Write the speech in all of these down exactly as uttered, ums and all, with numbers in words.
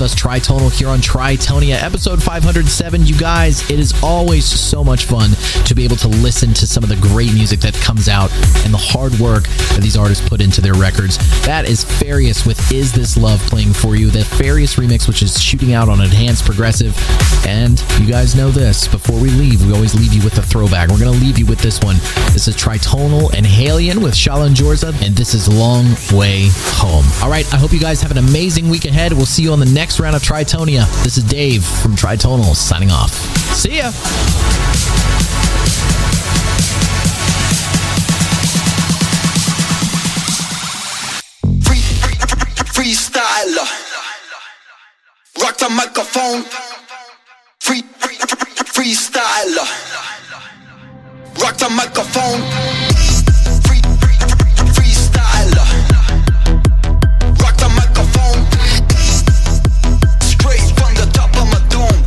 us, Tritonal, here on Tritonia, episode five hundred seven. You guys, it is always so much fun to be able to listen to some of the great music that comes out and the hard work that these artists put into their records. That is Farius with Is This Love playing for you. The Farius remix, which is shooting out on Enhanced Progressive. And you guys know this. Before we leave, we always leave you with a throwback. We're going to leave you with this one. This is Tritonal and Halion with Shala and Jorza, and this is Long Way Home. All right, I hope you guys have an amazing week ahead. We'll see you on the next round of Tritonia. This is Dave from Tritonal signing off. See ya. Free, free, free, freestyler. Rock the microphone. Free, free, free, freestyler. Rock the microphone. Free, free, freestyler. Rock the microphone. Straight from the top of my dome.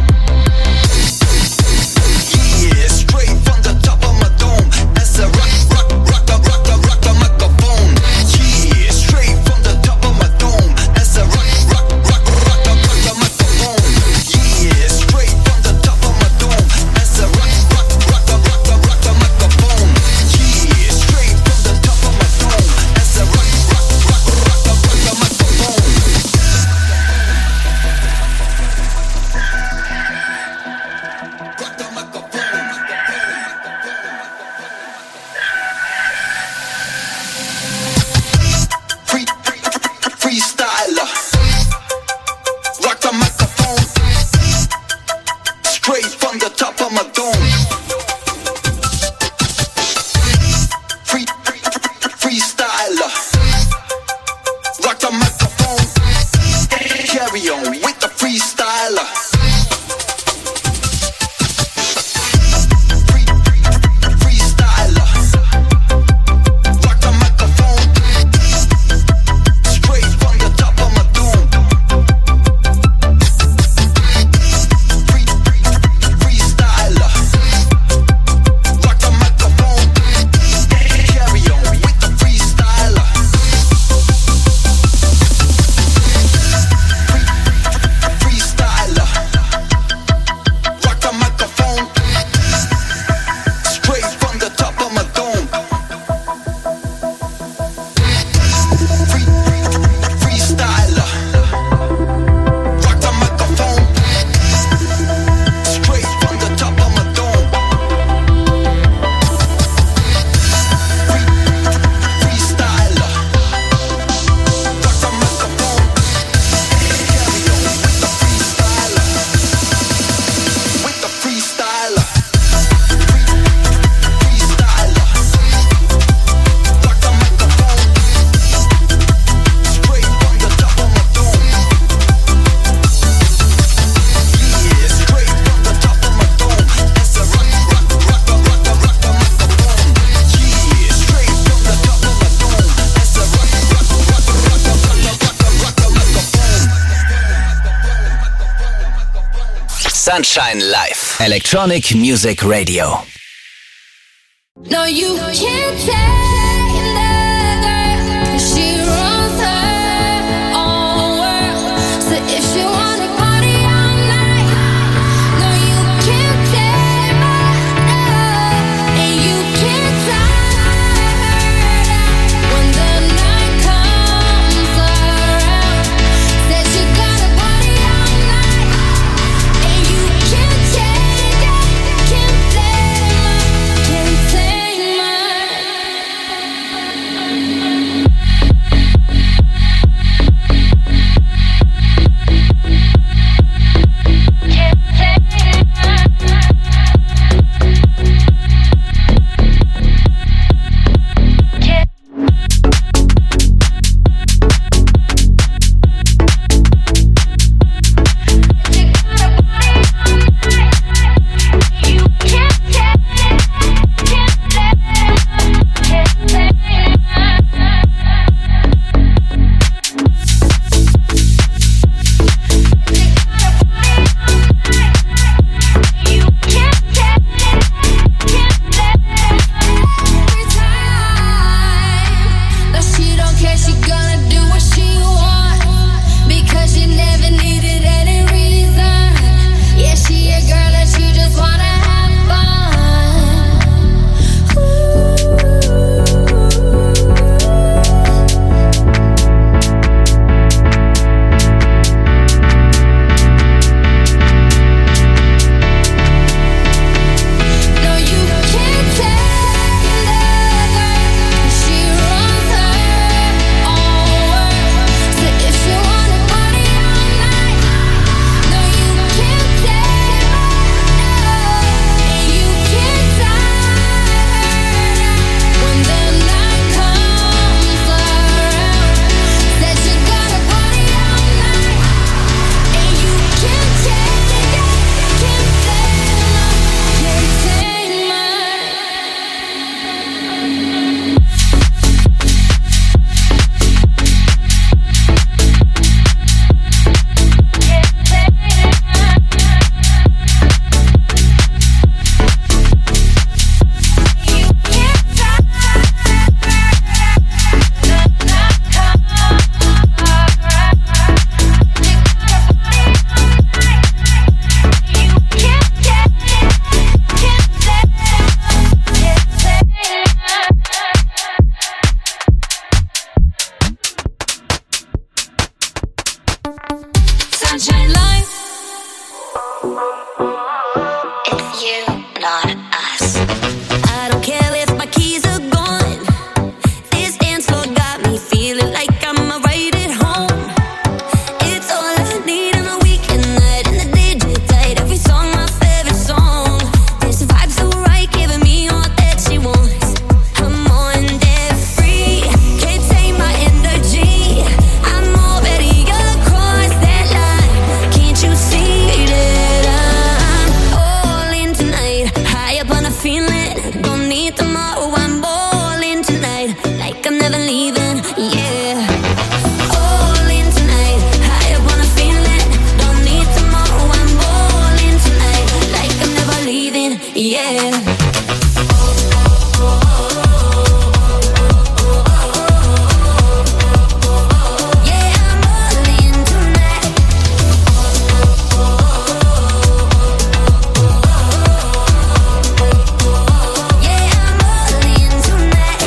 Yeah, straight from the top of my dome. As I rock, rock, rock the, rock the, rock the microphone. Yeah, straight from the top of my dome. As I rock, rock, rock, rock the, rock the microphone. Yeah, straight from the top of my dome. As I rock, rock, rock the, rock the, rock the microphone. Yeah, straight from the top of my dome. As I rock, rock, rock, rock the, rock the microphone. Rock the microphone. Free, free, freestyler. Rock the microphone. Straight from the top of my dome. Free, free, freestyler. Rock the microphone. Carry on with the freestyler. Free, free, freestyler. Rock the microphone. Straight from the top of my dome. Free, free, freestyler. Rock the microphone. Carry on with the freestyler. Free, freestyler. Rock the microphone. Straight from the top of my dome. Free, freestyler. Rock the microphone. Straight from the top of my dome. Free, freestyler. Rock the microphone. Carry on with the freestyler. With the freestyler. Free, freestyler. Rock the microphone. Straight from the top of my dome. Yeah, straight from the top of my dome. As I rock, rock, rock the, rock the, rock the microphone. Yeah, straight from the top of my dome. As I rock, rock, rock the, rock the, rock the, rock the, rock the microphone. Sunshine Live. Electronic Music Radio. No, you can't take that girl, 'cause she runs her own world. So if she wanna party all night, no, you can't take my love, and you can't tie her down. When the night comes around, says she gotta party all night, and you can't take that, can't take my, can't take my my life. It's you, not us. I don't care if my keys are gone. This dance floor got me feeling like I'm right at home. It's all I need on a weekend night, and the D J tight. Every song my favorite song. This vibe so right, giving me all that she wants. I'm on that free, can't take my energy. I'm already across that line. Can't you see that I'm all in tonight? High up on a feeling, don't need tomorrow. I'm all in tonight, like I'm never leaving. Yeah. All in tonight, high up on a feeling, don't need tomorrow. I'm all in tonight, like I'm never leaving. Yeah. Yeah, I'm all in tonight. Yeah, I'm all in tonight.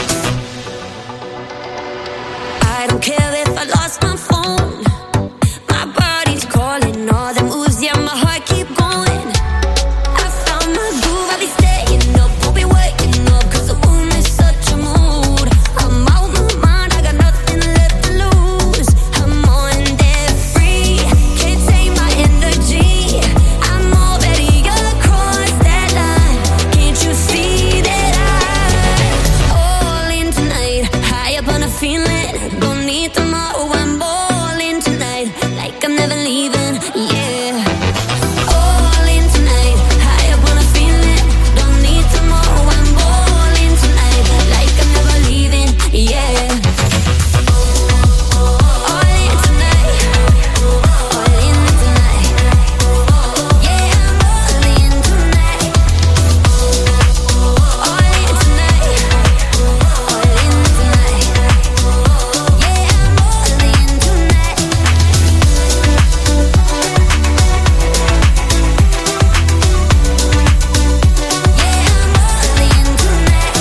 I don't care if I lost my phone. My body's calling, all the moves, yeah, my heart keep going. I found my groove, I'll be staying up, we'll be waking up, 'cause the room is such a mood. I'm out my mind, I got nothing left to lose. I'm on that free, can't take my energy. I'm already across that line. Can't you see that I'm all in tonight? High up on a feeling, don't need tomorrow. I'm all in tonight, like I'm never leaving. Yeah. All in tonight, high up on a feeling, don't need tomorrow. I'm all in tonight, like I'm never leaving. Yeah. All in tonight, all in tonight. Yeah, I'm all in tonight. All in tonight, all in tonight. Yeah, I'm all in tonight. Yeah, I'm all in tonight.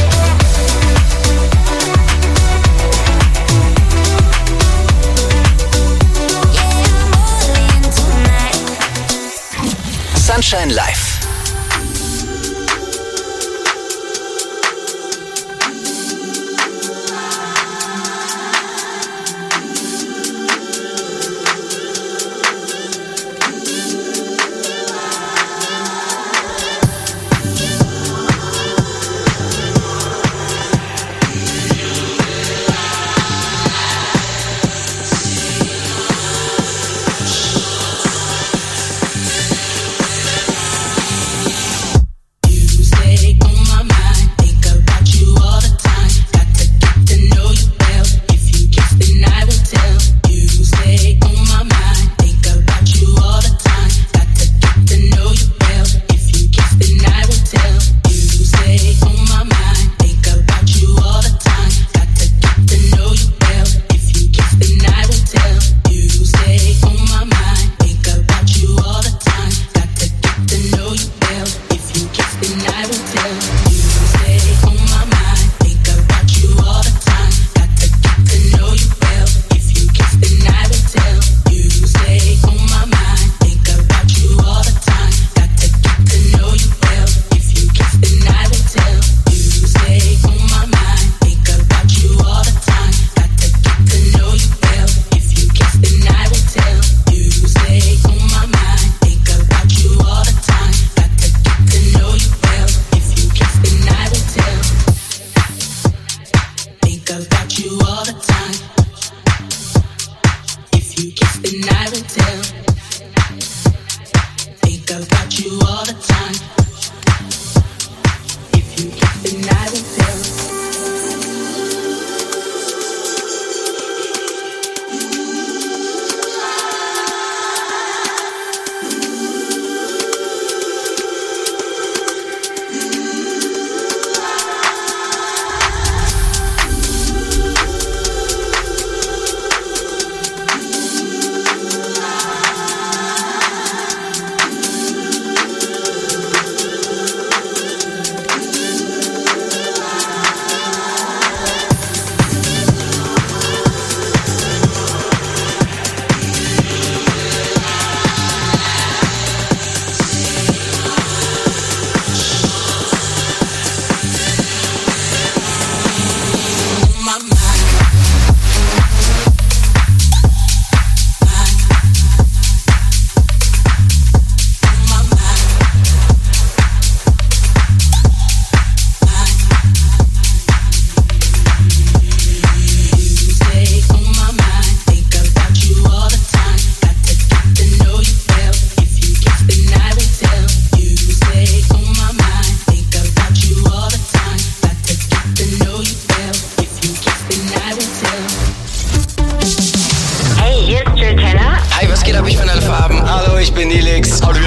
Yeah, I'm all in tonight. Sunshine Live.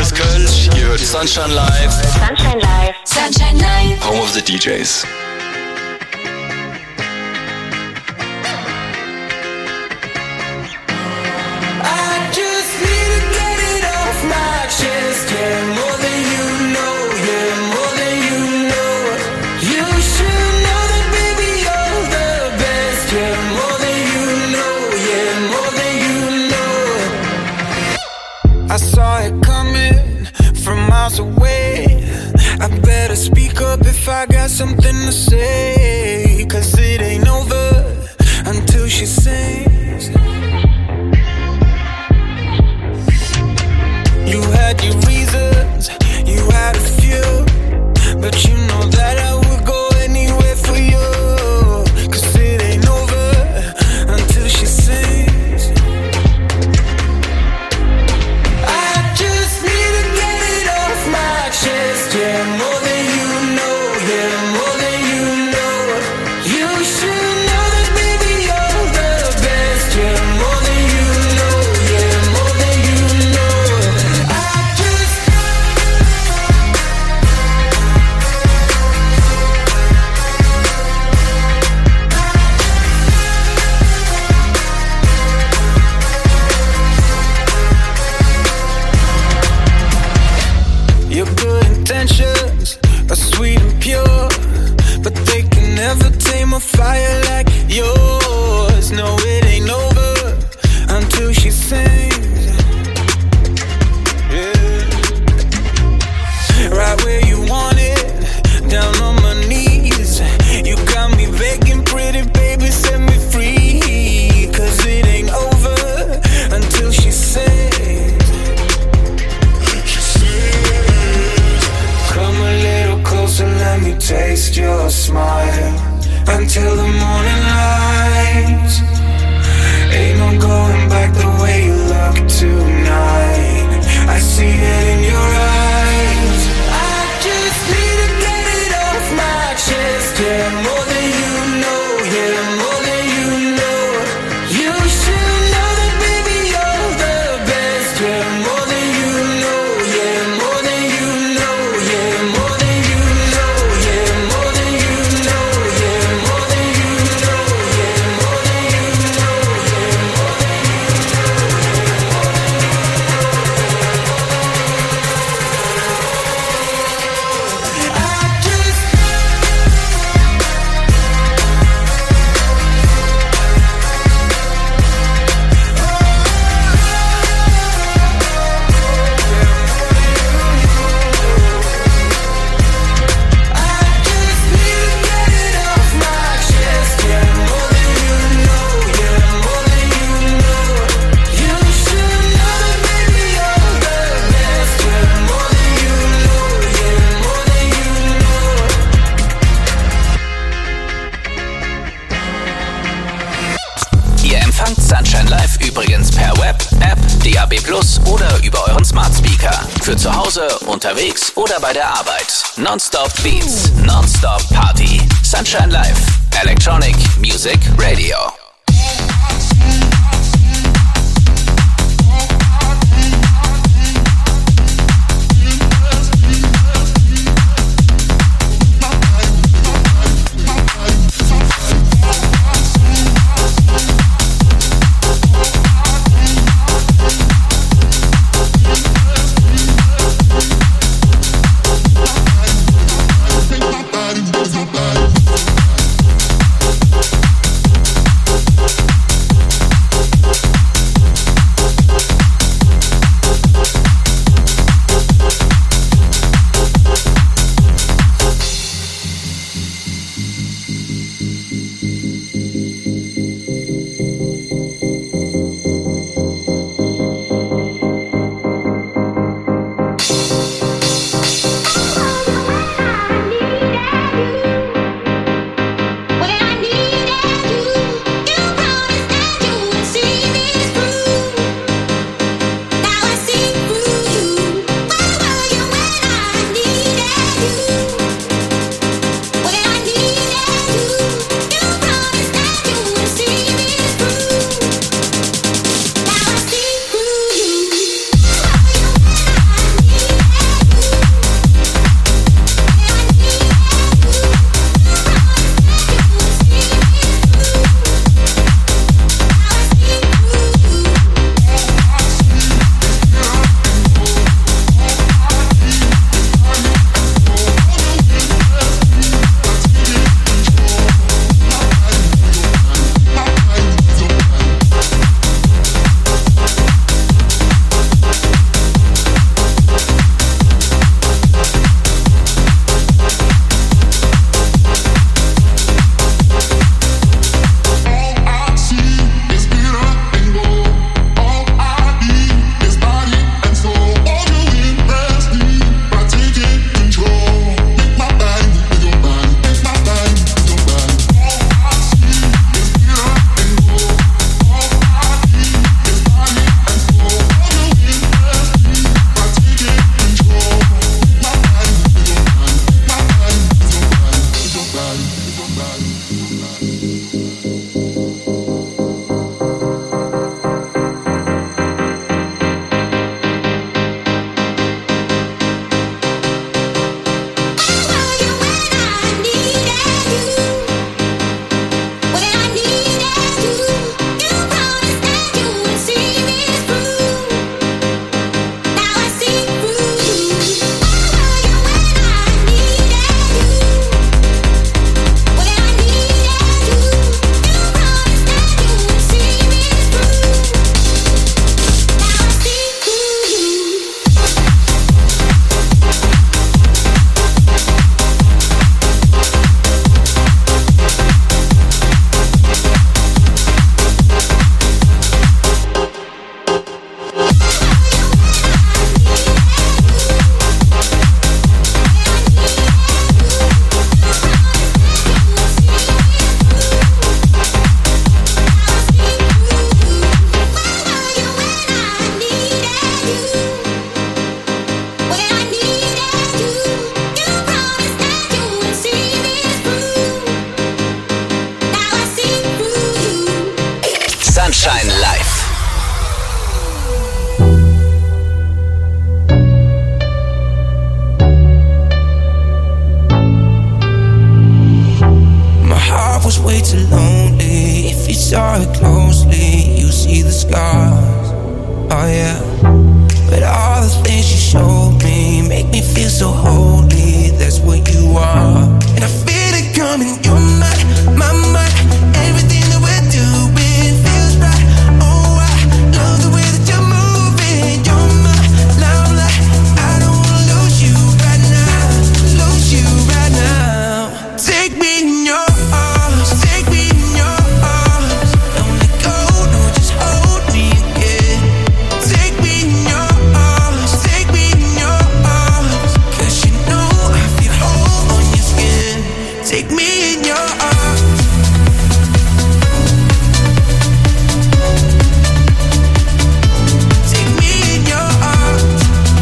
ist Kölsch, ihr hört Sunshine Live. Sunshine Live. Sunshine Live. Home of the D Js. I just need to get it off my chest, yeah, more than you know, yeah, more than you know. You should know that, baby, you're the best, yeah, more than you know, yeah, more than you know. I saw it coming from miles away. I better speak up if I got something to say, 'cause it ain't over until she sings. You had your reasons, you had a few, but you know that I would go anywhere for you, 'cause it ain't over until she sings. I just need to get it off my chest, yeah, more than you know, yeah, more than you know. You should know that, baby, you're the best, yeah, more than you know, yeah, more than you know. I just Your good intentions are sweet and pure, but they can never tame a fire like yours. No, it ain't over until she sings. Yeah. Right where you want it, down on my knees. You got me begging, pretty baby, set me free, 'cause it ain't over until she sings. Come a little closer, let me taste your smile until the morning light. Ain't no going back the way you look tonight. I see it in your eyes. I just need to get it off my chest, yeah, more than you know, yeah, more than you know. You should know that, baby, you're the best, yeah, more than you know, yeah, more than you know, yeah, more than you know, yeah, more than you know, yeah, more than you know, yeah, more than you know, yeah, more than you know. I just Ihr empfangt Sunshine Live übrigens per Web, App, D A B plus, oder über euren Smart Speaker. Für zu Hause, unterwegs oder bei der Arbeit. Nonstop Beats, Nonstop Party. Sunshine Live. Electronic Music Radio. I the things you showed me make me feel so holy. That's what you are, and I feel it coming. You're my, my, my. Everything that we're doing feels right. Oh, I love the way that you're moving. You're my love light. I don't wanna lose you right now. Lose you right now. Take me in your arms. Take me in your arms. Don't let go. No, just hold me again. Take me in your arms. Take me in your arms. 'Cause you know I feel whole on your skin. Take me in your arms. Take me in your arms.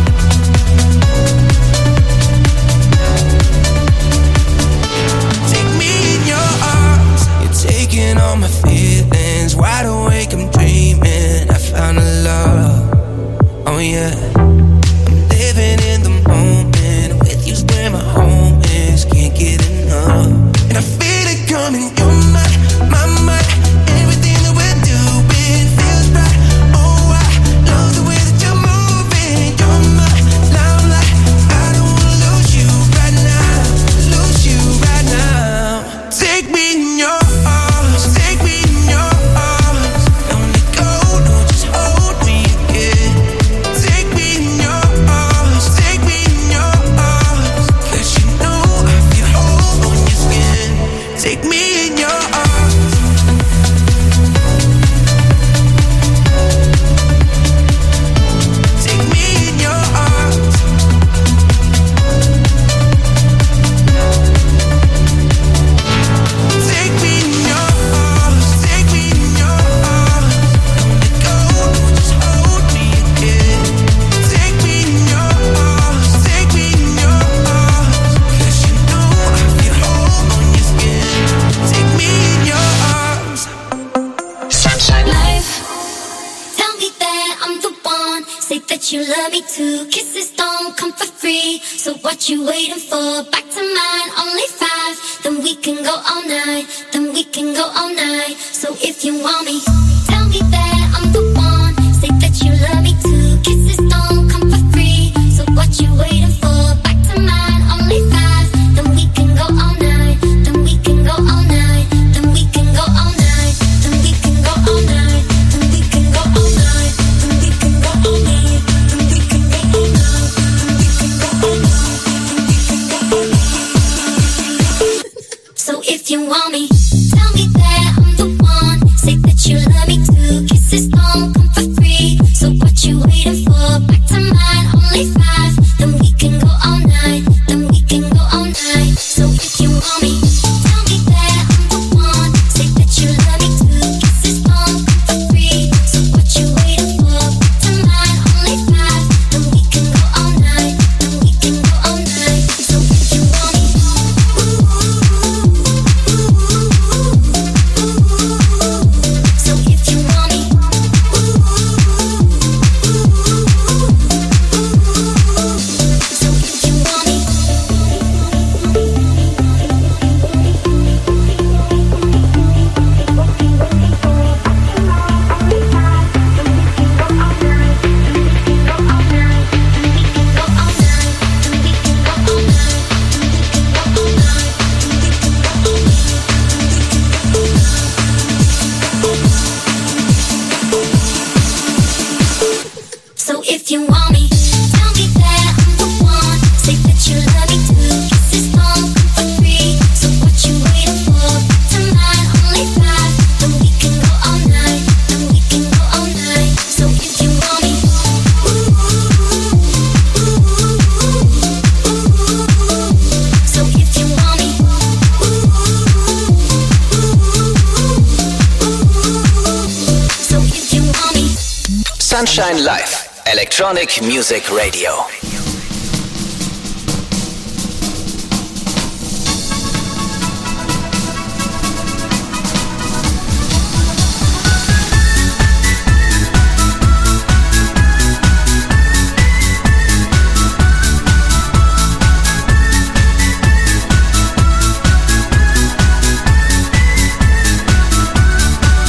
Take me in your arms. You're taking all my feelings. Wide awake, I'm dreaming. I found a love. Oh yeah. I'm living in the moment. With you's where my home is. Can't get enough. And I feel it coming. You're my, my, my. Everything that we're doing feels right. Oh, I love the way that you're moving. You're my love light. I don't wanna lose you right now. Lose you right now. Take me in your arms. Take me in your arms. Don't let go. No, just hold me again. Take me in your arms. Take me in your arms. 'Cause you know I feel whole on your skin. Take me in your arms. Take me in your arms. Take me in your arms. Take me in your arms. Don't let go. No, just hold me again. Take me in your arms. Take me in your arms. 'Cause you know I feel whole on your skin. Take me in your arms. Sunshine Life, tell me that I'm the one. Say that you love me too. Kisses don't come for free. So what you waiting for? Back to mine, only five. Then we can go all night. Then we can go all night. So if you want me, tell me that I'm the one. Say that you love me too. Kisses don't come for free. So what you waiting for? Back to mine, only five. Then we can go all night. Then we can go all night. Then we can go all night. Then we can go all night. Then we can go all night. Then we can go all night. Then we can go all night. Then we can go all night. Then we can go all night. So if you want me, tell me that I'm the one. Say that you love me too. Kisses don't come for free. So what you waiting for? Back to mine, only five. Then we can go all night. Then we can go all night. So if you want me, tell me that I'm the one. Say that you love me too. Kisses don't come for free. So what you waiting for? Back to mine, only five. Then we can go all night. Then we can go all night. So if you want me, so if you want me, so if you want me. So if you want me, tell me that I'm the one. Say that you love me too. Kisses don't come for free. So what you waiting for? Back to mine, only five. Then we can go all night. Then we can go all night. So if you want me, so if you want me, so if you want me. Sunshine Live. Electronic Music Radio.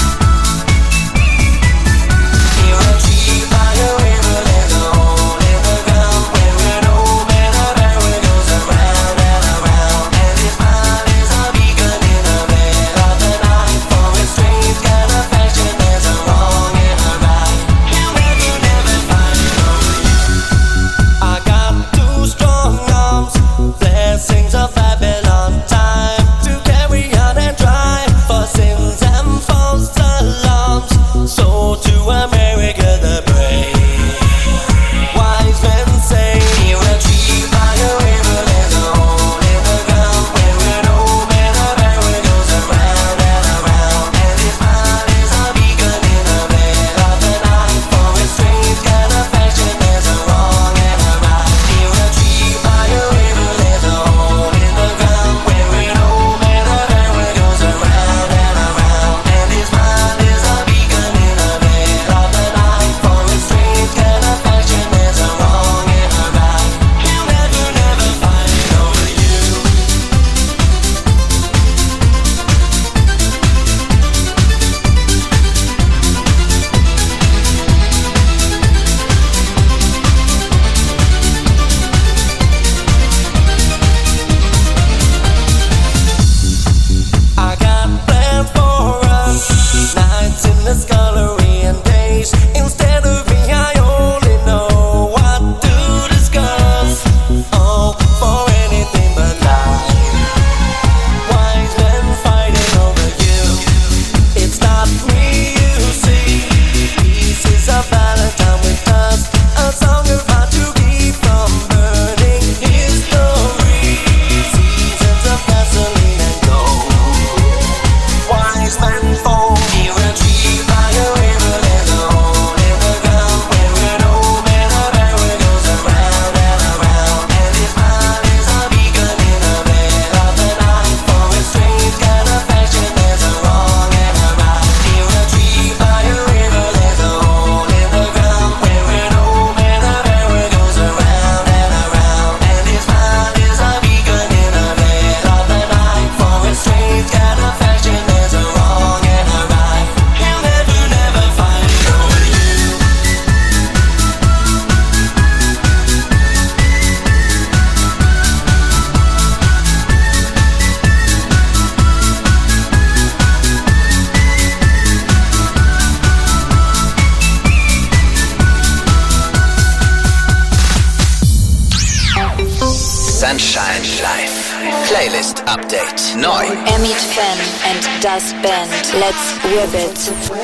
You're a tree by a river, there's a hole in the Sunshine Live. Playlist Update. Neu. Amit Fan and Das Band. Let's whip it.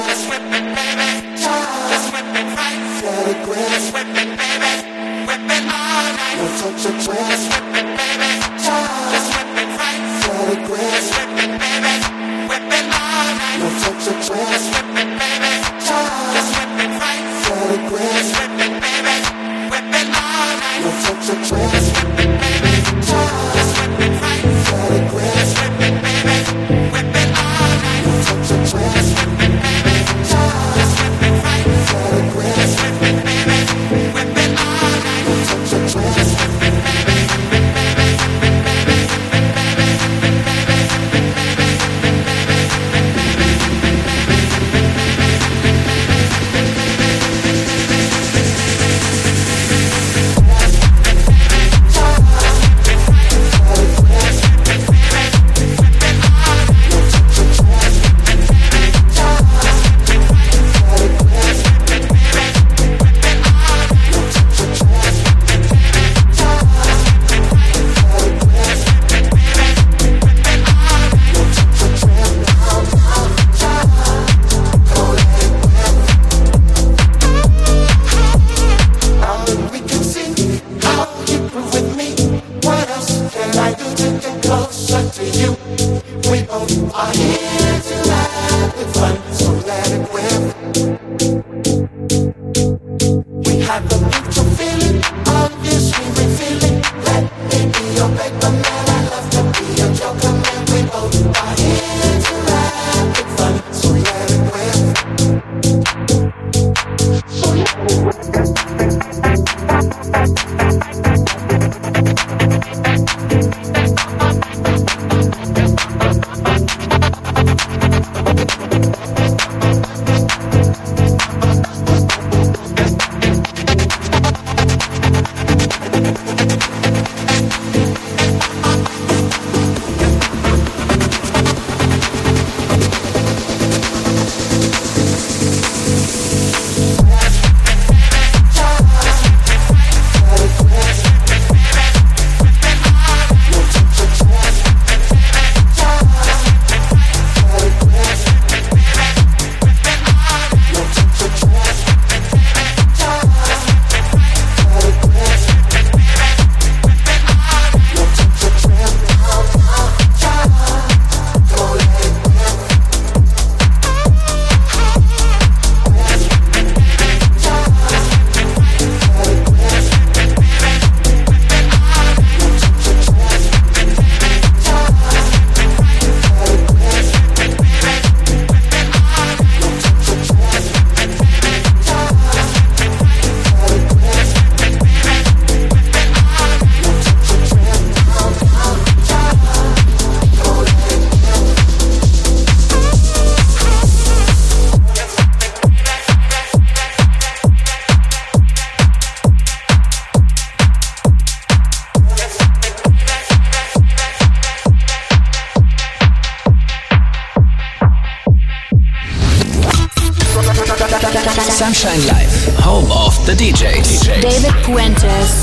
Sunshine Live, home of the D Js. David Puentes.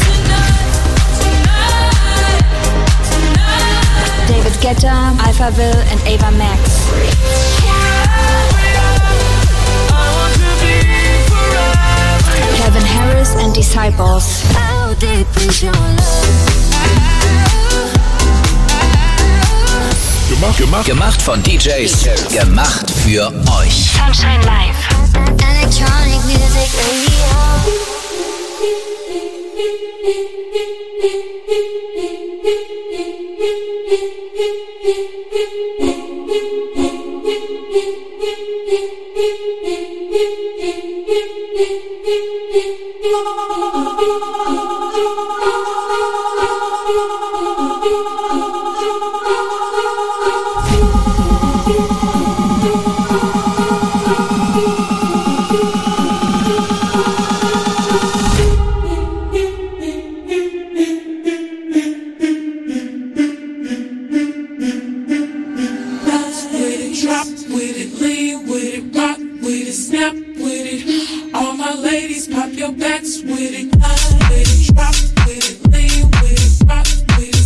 David Guetta, Alphaville and Ava Max. Kevin Harris and Disciples. How deep is your love? Gemacht, gemacht. Gemacht von D Js, gemacht für euch. Sunshine Live. Electronic music radio. Pop your backs with it, with it, drop with it, lean with it, rock with it.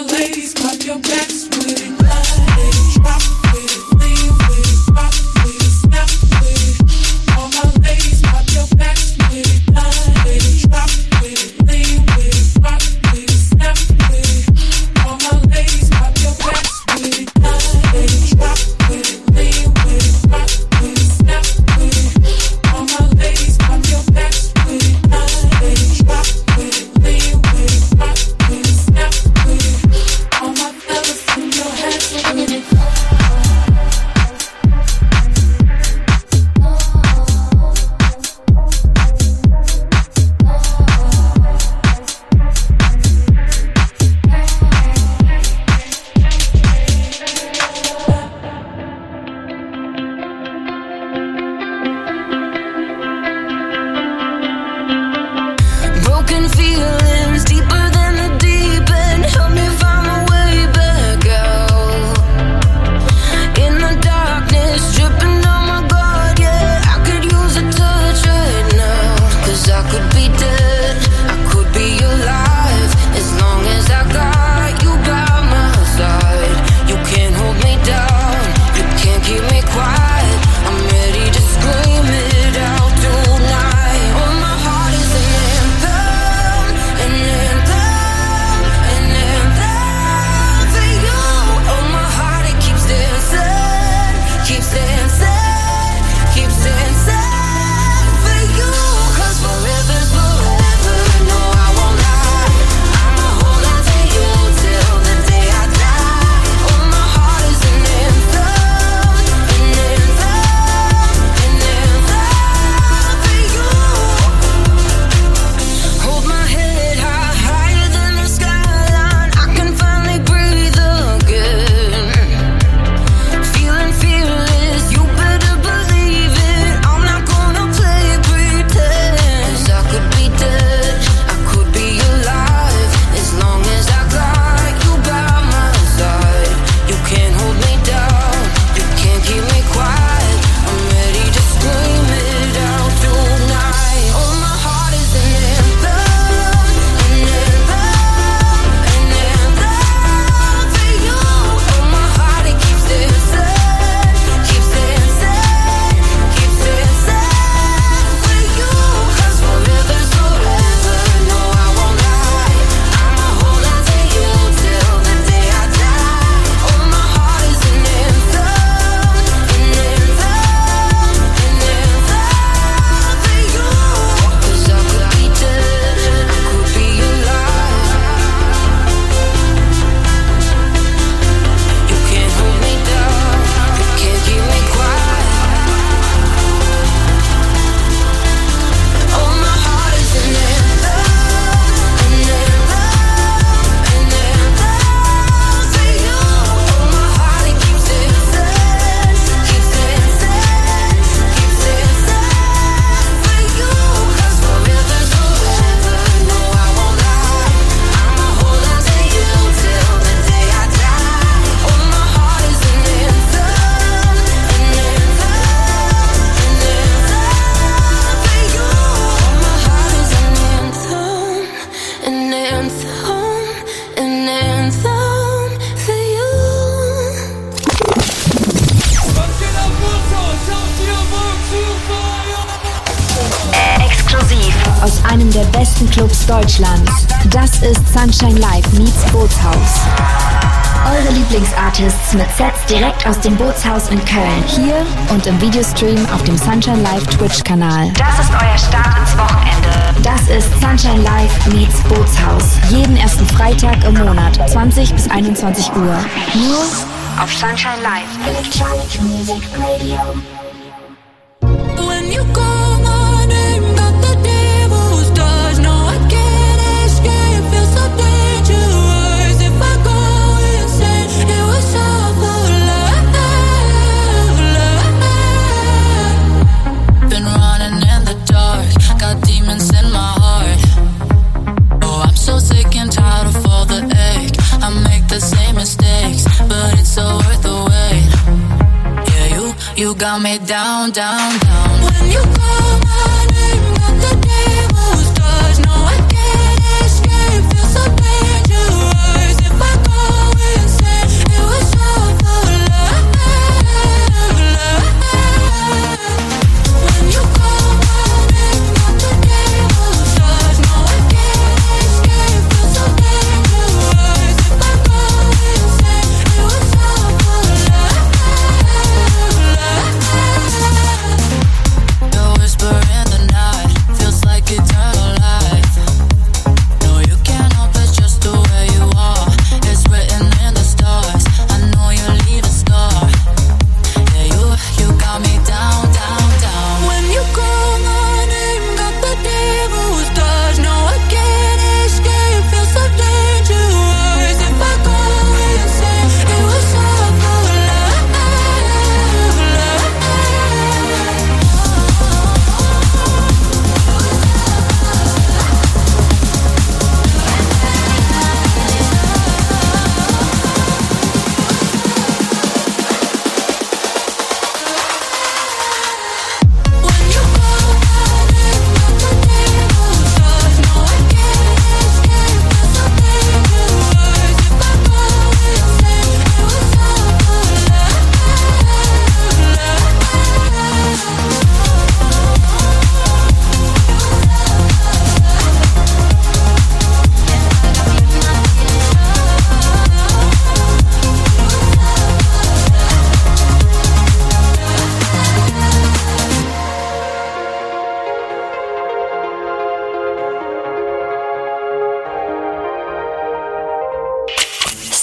einem der besten Clubs Deutschlands. Das ist Sunshine Live meets Bootshaus. Eure Lieblingsartists mit Sets direkt aus dem Bootshaus in Köln. Hier und im Videostream auf dem Sunshine Live Twitch-Kanal. Das ist euer Start ins Wochenende. Das ist Sunshine Live meets Bootshaus. Jeden ersten Freitag im Monat, zwanzig bis einundzwanzig Uhr. Nur auf Sunshine Live. Electronic Music Radio. When you call my name, got the devil's touch. No, I can't escape. Feel so dangerous. If I go insane, it was all for love, love. Been running in the dark, got demons in my heart. Oh, I'm so sick and tired of all the ache. I make the same mistakes, but it's so worth the wait. Yeah, you, you got me down, down, down. When you call my name, got the devil's touch. No, I can't escape. Feel so dangerous. If I go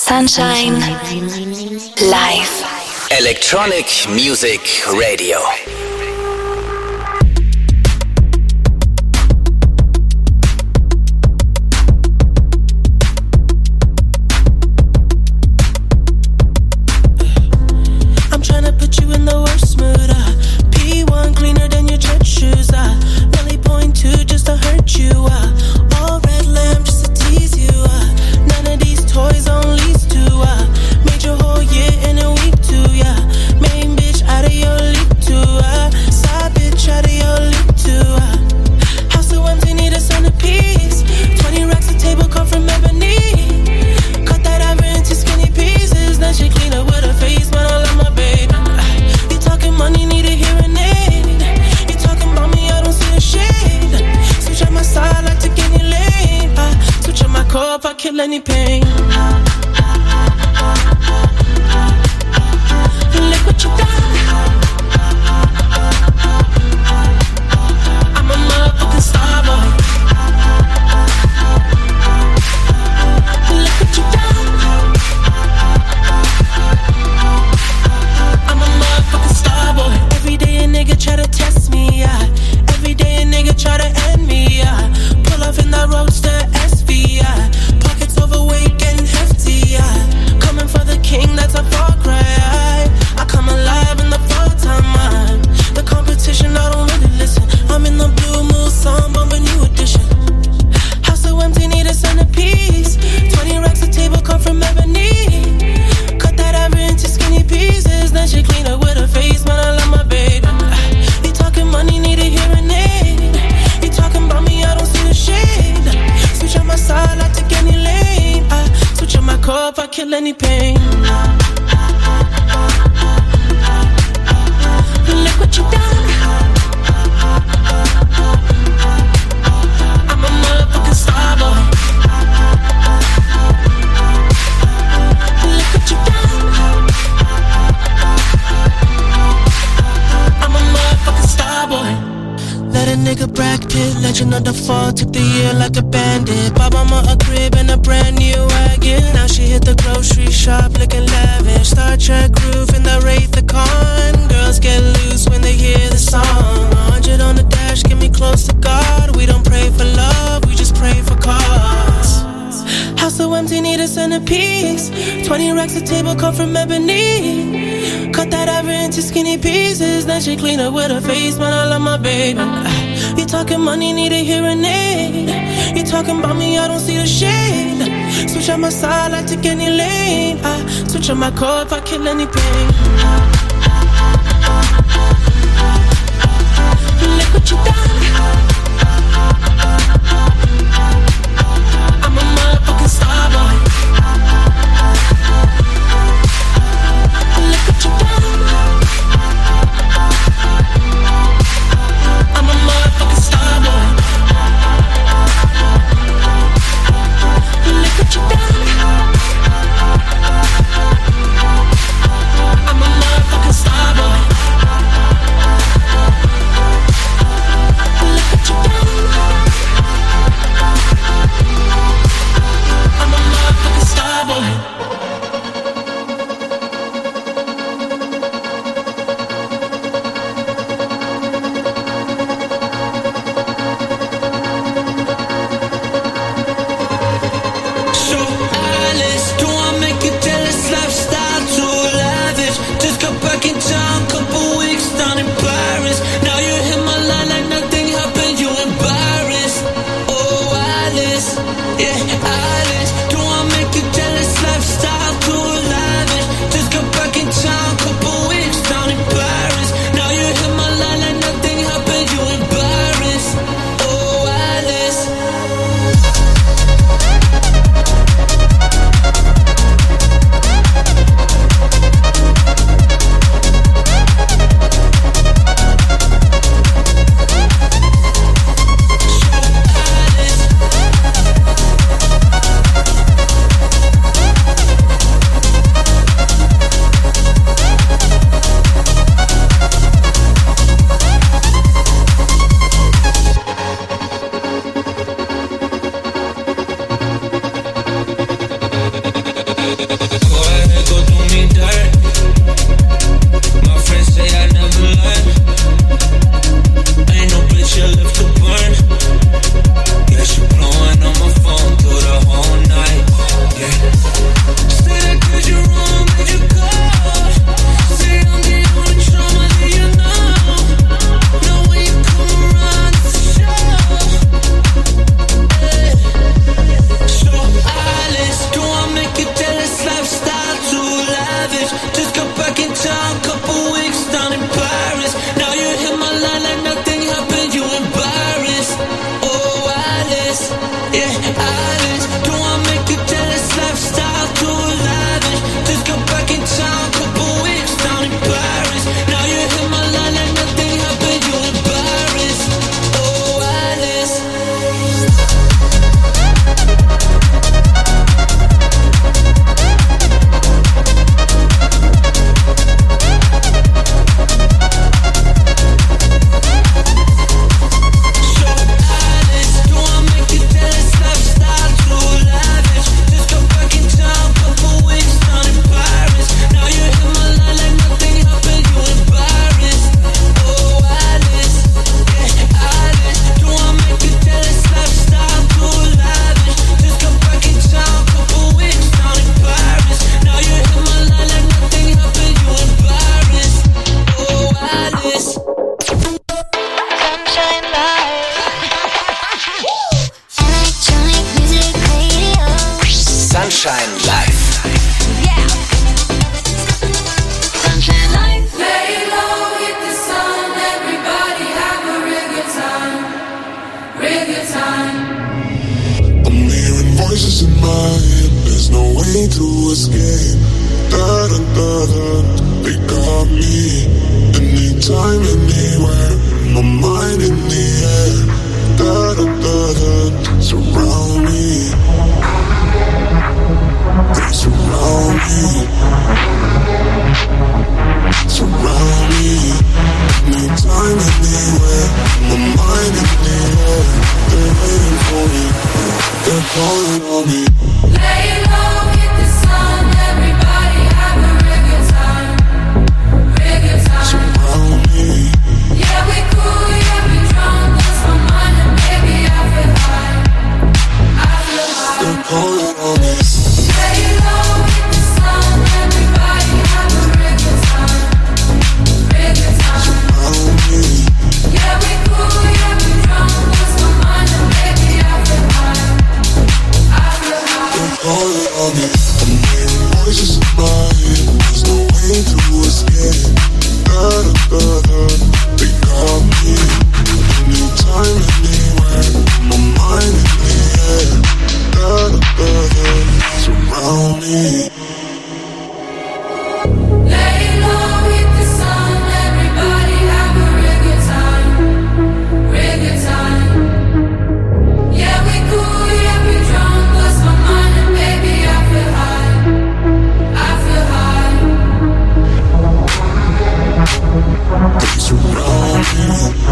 Sunshine Live. Electronic Music Radio. I'm tryna put you in the worst mood. Uh, P one cleaner than your church shoes. Uh, Nelly point two just to hurt you. Uh, all red lamb just to tease you. Uh, none of these toys on lease to. Uh, made your whole year in a week too. Yeah, main bitch out of your league too. Uh, side bitch out of your league too. Uh, house so empty, need a centerpiece. Twenty racks of table come from ebony. Cut that ever into skinny pieces. Then she clean up with her face, man. I love my baby. You talking money, need a hearing aid. You talking about me, I don't see a shade. Switch on my side, like to any lane. I switch on my core if I kill any pain. Look what you done. I'm a motherfucking star boy. Look what you done. I'm a motherfucking star boy. Every day a nigga try to test me, yeah. Every day a nigga try to end me, yeah. Pull off in that roadster S V, yeah. Pockets overweight, getting hefty, yeah. Coming for the king, that's a far cry. I come alive in the fall time, man. The competition, I don't really listen. I'm in the blue moon, song, bumping new edition. House so empty, need a centerpiece. Twenty racks of table come from ebony. Cut that ever into skinny pieces. Then she clean up with her face, man. I love my baby. You talking money, need a hearing aid. You talking about me, I don't see the shade. Switch on my side, I take any lane. I switch on my core if I kill any pain. Look what you done. I'm a motherfucking star boy. Look what you done. I'm a motherfucking star boy. Let a nigga Brad Pitt, legend of the fall, took the year like a bandit. Bought mama a crib and a brand new wagon. Now she hit the grocery shop looking lavish. Star Trek groove in the Wraith the Con. Girls get loose when they hear the song. A hundred on the dash, get me close to God. We don't pray for love, we just pray for cause. House so empty, need a centerpiece. Twenty racks of table come from ebony. Cut that ever into skinny pieces. Then she clean up with her face, man. I love my baby. You talking money, need a hearing aid. You talking about me, I don't see the shade. Switch on my side, I take any lane. I switch on my core if I kill any pain. Look what you done. I'm a motherfucking star boy. Look what you done. I'm a motherfucking star boy. Look what you done. I'm a motherfucking star boy. Look what you done. I'm a motherfucking ahead, go do me dirt. My friends say I never learn. Ain't no bitch you left to burn. Yeah, she blowing on my phone through the whole night. Yeah. Say that 'cause you're wrong, made you go. Say I'm the only trauma that you know. Know when you come around, it's a show. Yeah. So Alice, do I make you tell this lifestyle too lavish? Just got back in town, couple weeks down in Paris. Now you hit my line like nothing happened, you embarrassed. Oh Alice, yeah Alice, do I make you tell this lifestyle too lavish? Just got back in town, couple weeks down in Paris. Now you hit my line like nothing happened, you embarrassed. Oh Alice. Sunshine Live. Sunshine Live. Lay low, hit the sun. Everybody have a real good time. Real good time. I'm hearing voices in my head. There's no way to escape. Da da da da. They got me. Anytime, anywhere. My mind in the air. Da da da da. Surround me. They surround me. Surround me. Anytime, anywhere. My mind in the air. They're waiting for me. They're calling on me. Lay low, hit the sun. Everybody have a real good time. Real good time. Surround me. Yeah, we cool, yeah, we drunk. Lost my mind and baby I feel high. I feel high. They're calling on me. Lay low, hit the sun. Everybody have a real good time. Real good time. Surround me. Yeah, we cool, yeah, we drunk. Lost my mind and baby I feel high. I feel high. They're calling on me. I'm hearing voices in my head. There's no way to escape. Da da da da. They got me. Anytime, anywhere. My mind in the air. Da da da da. Surround me. Lay low, hit the sun. Everybody have a real good time. Real good time. Yeah, we cool, yeah, we drunk. Lost my mind and baby I feel high. I feel high. They surround me.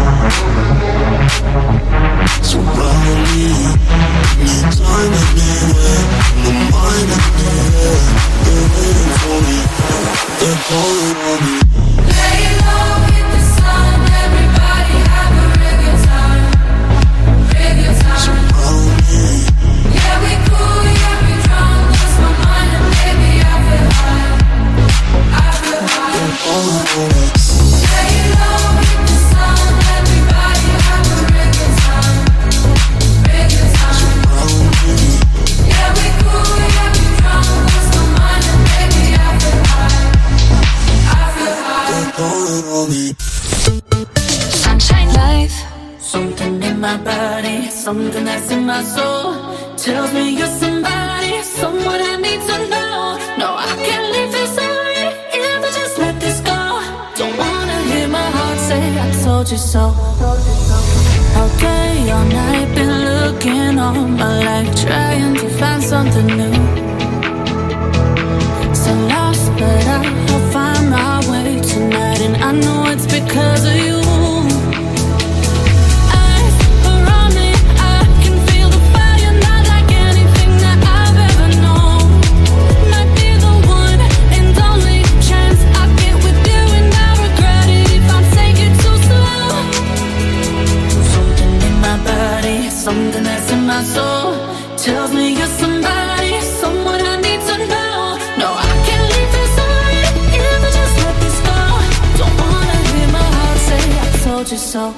Surround me. Anytime, anywhere. My mind in the air. They're waiting for me. They're calling on me. Lay low, hit the sun. Everybody have a real good time. Real good time. Surround me. Yeah, we cool, yeah, we drunk. Lost my mind and baby I feel high. I feel high. They're calling on me. Lay low, hit the sun. Everybody have a real good time. Real good time. Surround me. Yeah, we cool, yeah, we drunk. Lost my mind and baby I feel high. I feel high. They're calling on me. Sunshine Live. Something in my body, something that's in my soul tells me you're somebody, someone I need to know. No, I can't leave this away if I just let this go. Don't wanna hear my heart say I told you so. All day, all night, been looking all my life, trying to find something new. So lost, but I'll find my way tonight, and I know it's because of you. Might be told you so.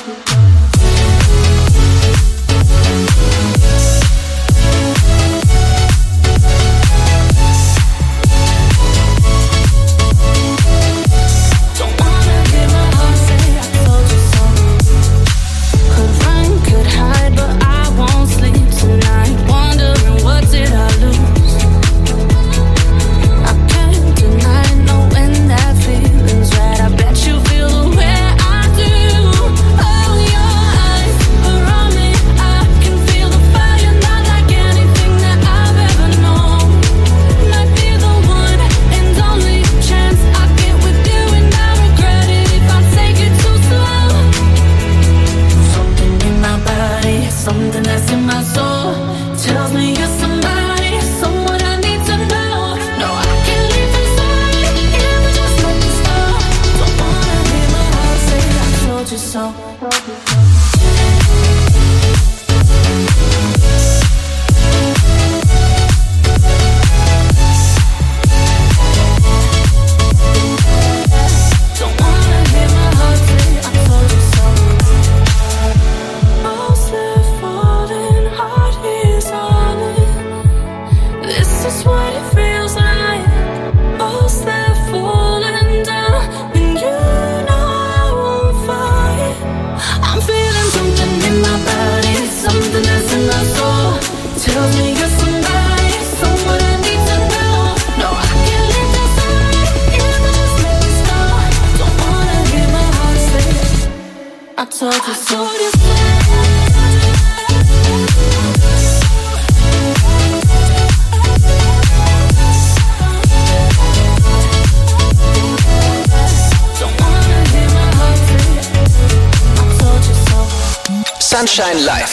Sunshine Live.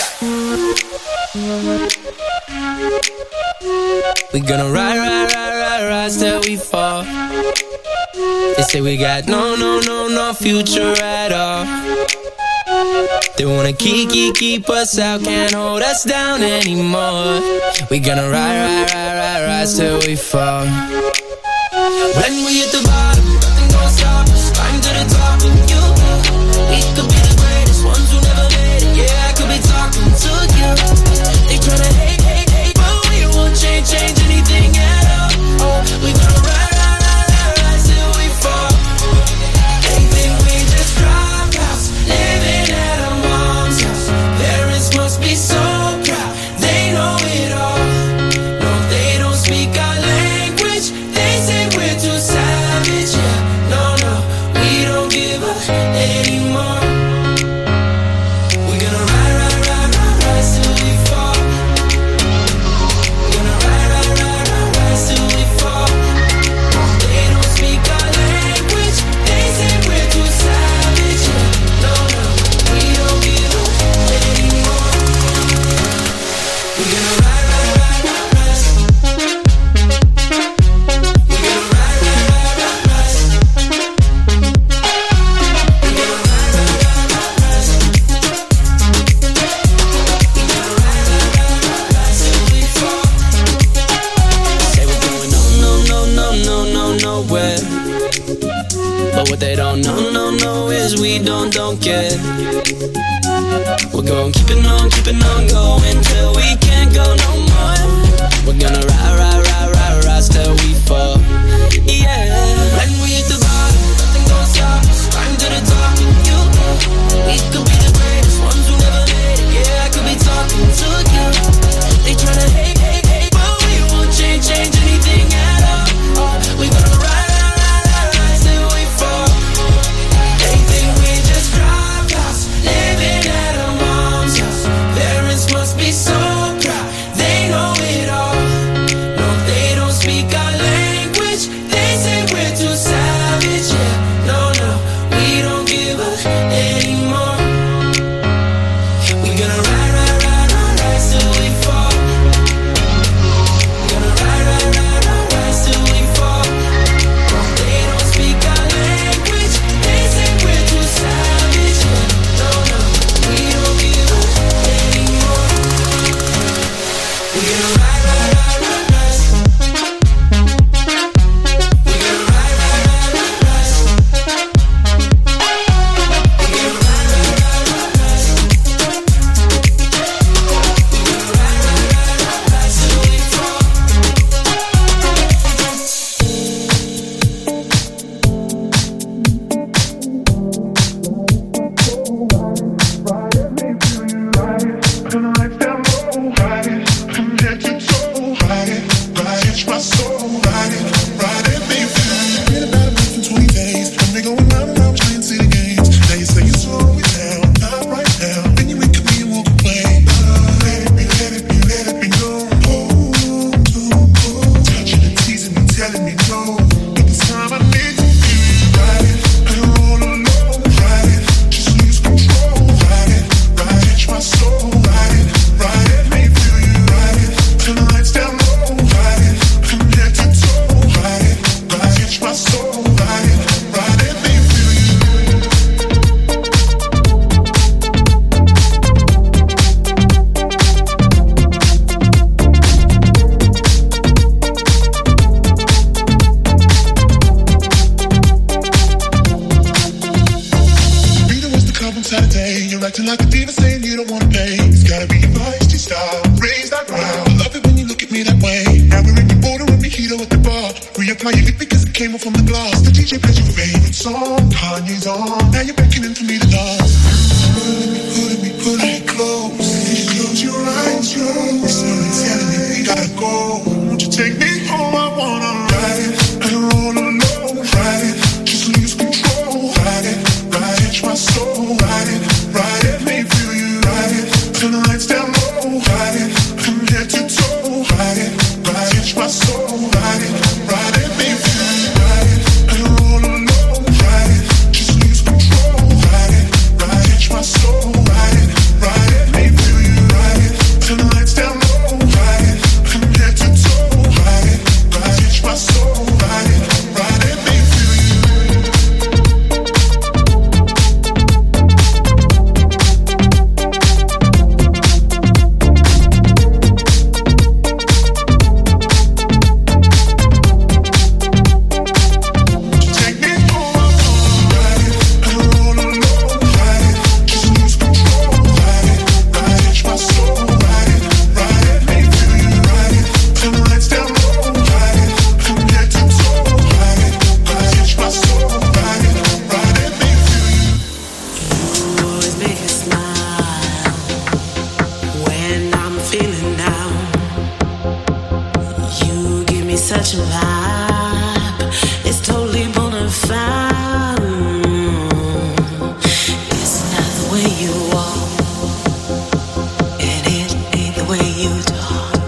We gonna ride, ride, ride, ride, ride till we fall. They say we got no, no, no, no future at all. They wanna keep, keep, keep us out, can't hold us down anymore. We gonna ride, ride, ride, ride, ride till we fall. When we hit the bottom, nothing gonna stop us. Climb to the top and you know we could be the greatest ones who never made it. Yeah, I could be talking to you. They tryna hate, hate, hate, but we won't change, change anything at all. Oh, we gonna ride, ride, ride, ride, ride till we fall. They think we just drop house, living at our mom's house. Parents must be so proud, they know it all. No, they don't speak our language. They say we're too savage. Yeah, no, no, we don't give up anymore. We're gonna ride, ride, ride, ride, ride till we fall. Gonna ride, ride, ride, ride, ride till we fall. They don't speak our language. They say we're too savage. Yeah, no, no, we don't give up anymore. We're gonna ride, ride, ride, ride, ride. We're gonna ride, ride, ride, ride, ride. We're gonna ride, ride, ride, ride, ride. Say we're going no, no, no, no, no, no, nowhere. But what they don't know, no, no, is we don't, don't care. We're going keeping on, keeping on going till we can't go no more. We're gonna ride, ride, ride, ride, ride till we fall. Yeah. When we hit the bottom, nothing gonna stop us. Climb to the top and you know we could be the greatest ones who never made it. Yeah, I could be talking to you. They tryna hate, hate, hate, but we won't change, change anything at all. Oh, we gonna ride, ride, ride, ride, ride till we fall. They think we just drop house, living at our mom's house. Parents must be so proud, they know it all. telling me no. But this time I need to feel you. Ride it, I don't all alone. Ride it, just lose control. Ride it, ride it, catch my soul. Ride it, ride it, let me feel you. Ride it, turn the lights down low. Ride it, from head to toe. Ride it, ride it, catch my soul. Ride it, ride it, let me feel you. Saturday, you're acting like a diva saying you don't wanna play. It's gotta be your feisty style, raise that ground. I love it when you look at me that way. Now we're in the border with mojito at the bar. Reapply your lip because it came off from the glass. The D J plays your favorite song, Kanye's on. Now you're beckoning for me to dance. Pulling me, pulling me, pulling me close. Close your eyes, close. Someone's telling me we gotta go. Won't you take me home? I wanna ride it, I don't roll alone. Ride it, just lose control. Ride it, ride it, my soul. Ride it, ride it, let me feel you. Ride it, turn the lights down low. Ride it, from head to toe. Ride it, ride it, my soul. Ride it, ride it, let me feel you. Ride it, I don't roll alone. Ride it, just lose control. Ride it, ride it, my soul. Ride it, ride it, let me feel you. Ride it, turn the lights down low. Ride it, from head to toe. Ride it, ride it, my soul. Ride it, ride it, let me feel you. Such a vibe, it's totally bona fide. It's not the way you walk, and it ain't the way you talk.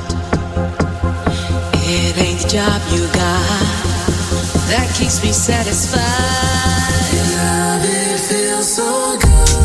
It ain't the job you got that keeps me satisfied. Love, it feels so good.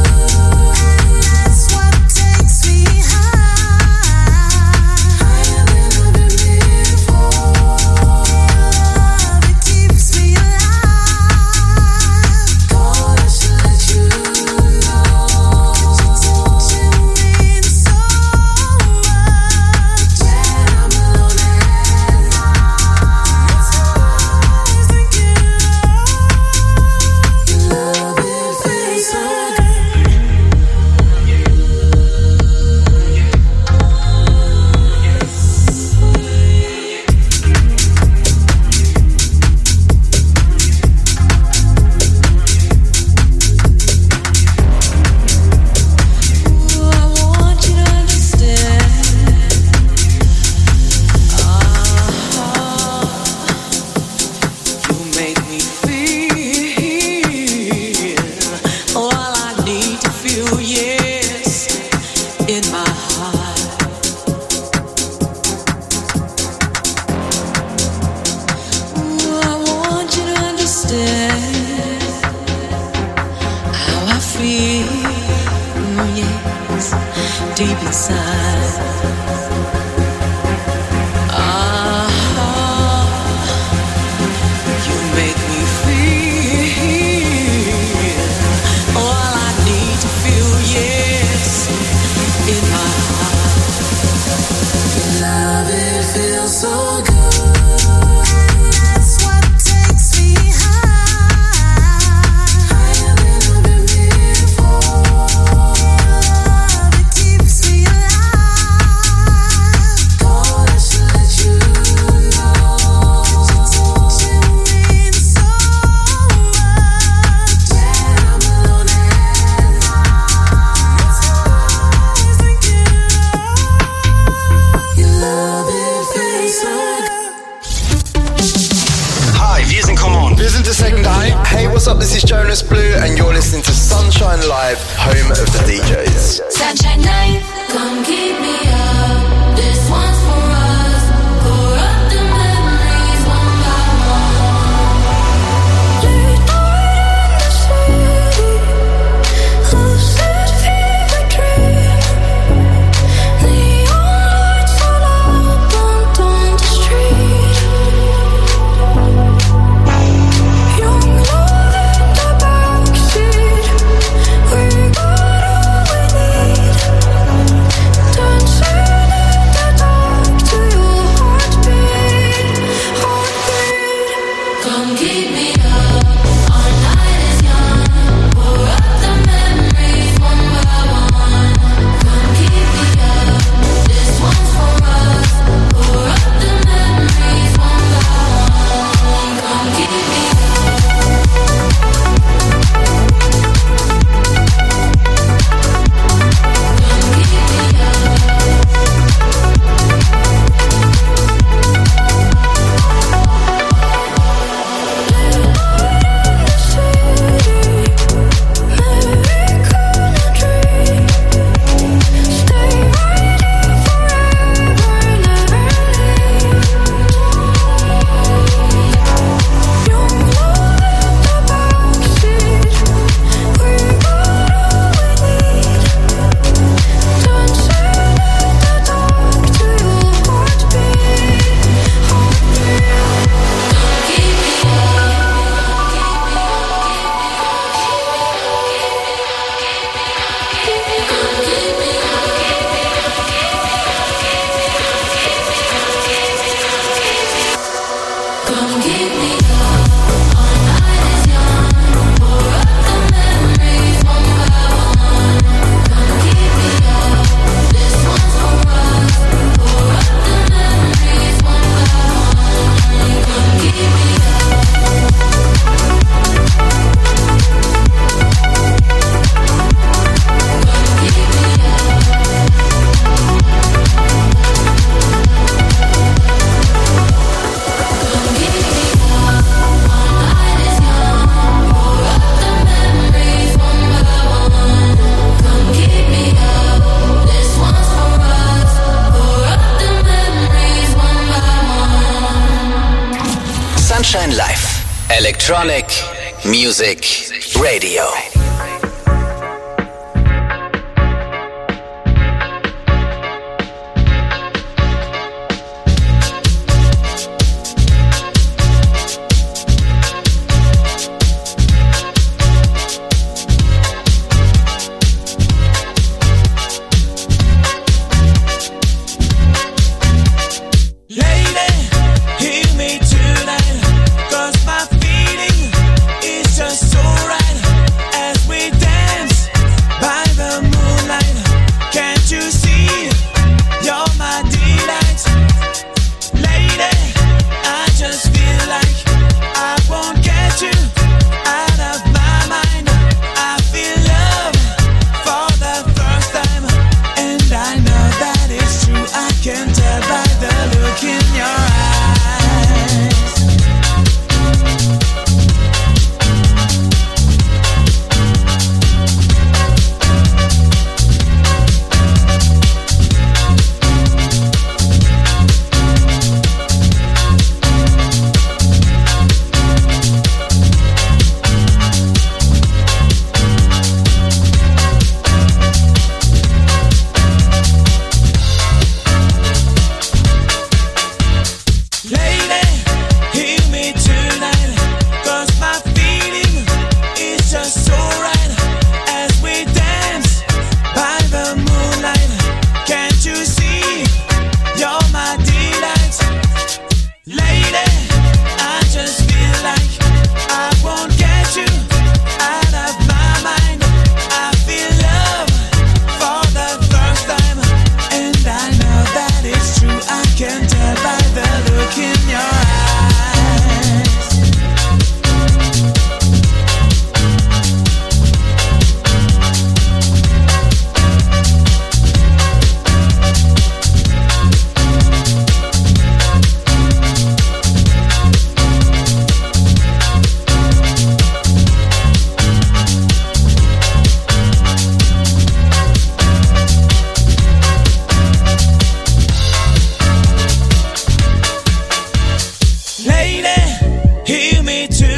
Deep inside, ah, you make me feel all I need to feel, yes, in my heart. Love, it feels so good. What's up, this is Jonas Blue and you're listening to Sunshine Live, home of the D Js. Sunshine Live, come keep me up. This one's for us. Pour up the memories one by Sunshine Live. Electronic Music Radio. Hear me too.